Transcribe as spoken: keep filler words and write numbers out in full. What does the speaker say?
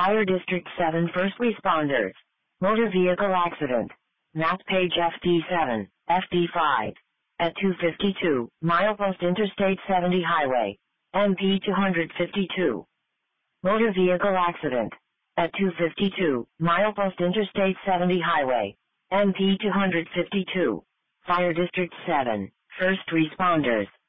Fire District seven First Responders. Motor vehicle accident. Map page F D seven, F D five. At two fifty-two, milepost Interstate seventy Highway. M P two fifty-two. Motor vehicle accident. At two fifty-two, milepost Interstate seventy Highway. M P two fifty-two. Fire District seven, First Responders.